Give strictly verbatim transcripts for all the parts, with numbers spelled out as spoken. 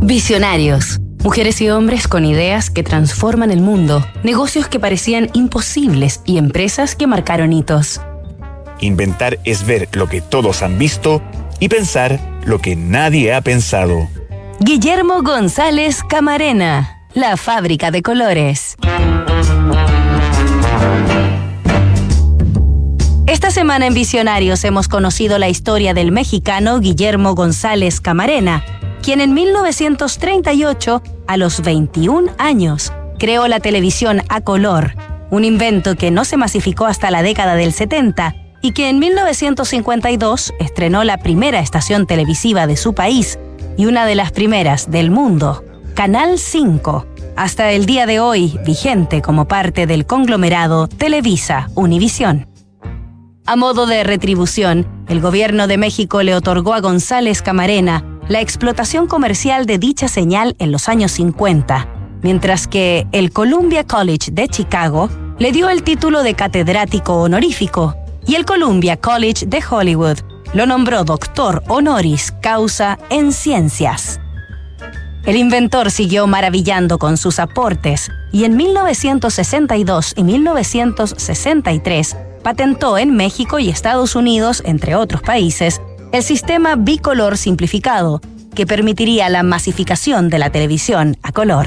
Visionarios. Mujeres y hombres con ideas que transforman el mundo, negocios que parecían imposibles y empresas que marcaron hitos. Inventar es ver lo que todos han visto y pensar lo que nadie ha pensado. Guillermo González Camarena, la fábrica de colores. Esta semana en Visionarios hemos conocido la historia del mexicano Guillermo González Camarena, quien en mil novecientos treinta y ocho, a los veintiún años, creó la televisión a color, un invento que no se masificó hasta la década del setenta y que en mil novecientos cincuenta y dos estrenó la primera estación televisiva de su país y una de las primeras del mundo, Canal cinco, hasta el día de hoy vigente como parte del conglomerado Televisa Univisión. A modo de retribución, el gobierno de México le otorgó a González Camarena la explotación comercial de dicha señal en los años cincuenta, mientras que el Columbia College de Chicago le dio el título de catedrático honorífico y el Columbia College de Hollywood lo nombró doctor honoris causa en ciencias. El inventor siguió maravillando con sus aportes y en mil novecientos sesenta y dos y mil novecientos sesenta y tres patentó en México y Estados Unidos, entre otros países, el sistema bicolor simplificado, que permitiría la masificación de la televisión a color.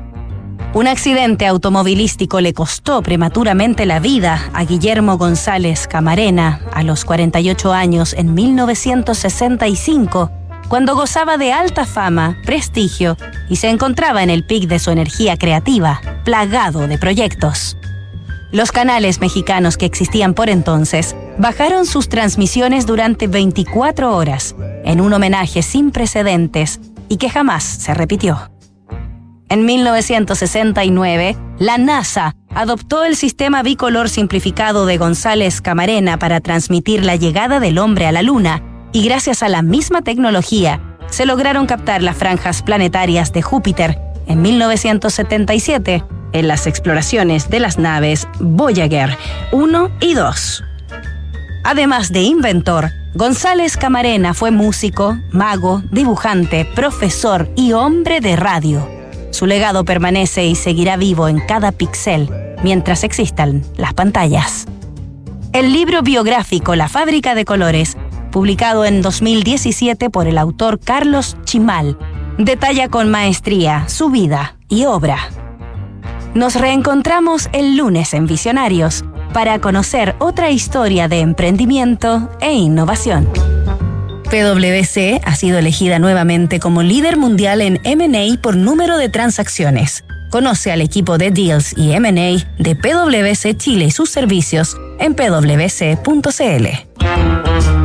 Un accidente automovilístico le costó prematuramente la vida a Guillermo González Camarena a los cuarenta y ocho años en mil novecientos sesenta y cinco, cuando gozaba de alta fama, prestigio y se encontraba en el pic de su energía creativa, plagado de proyectos. Los canales mexicanos que existían por entonces bajaron sus transmisiones durante veinticuatro horas, en un homenaje sin precedentes y que jamás se repitió. En mil novecientos sesenta y nueve, la NASA adoptó el sistema bicolor simplificado de González Camarena para transmitir la llegada del hombre a la Luna, y gracias a la misma tecnología, se lograron captar las franjas planetarias de Júpiter en mil novecientos setenta y siete, en las exploraciones de las naves Voyager uno y dos. Además de inventor, González Camarena fue músico, mago, dibujante, profesor y hombre de radio. Su legado permanece y seguirá vivo en cada píxel mientras existan las pantallas. El libro biográfico La fábrica de colores, publicado en dos mil diecisiete por el autor Carlos Chimal, detalla con maestría su vida y obra. Nos reencontramos el lunes en Visionarios para conocer otra historia de emprendimiento e innovación. P W C ha sido elegida nuevamente como líder mundial en eme and A por número de transacciones. Conoce al equipo de Deals y eme and A de P W C Chile y sus servicios en p w c punto c l.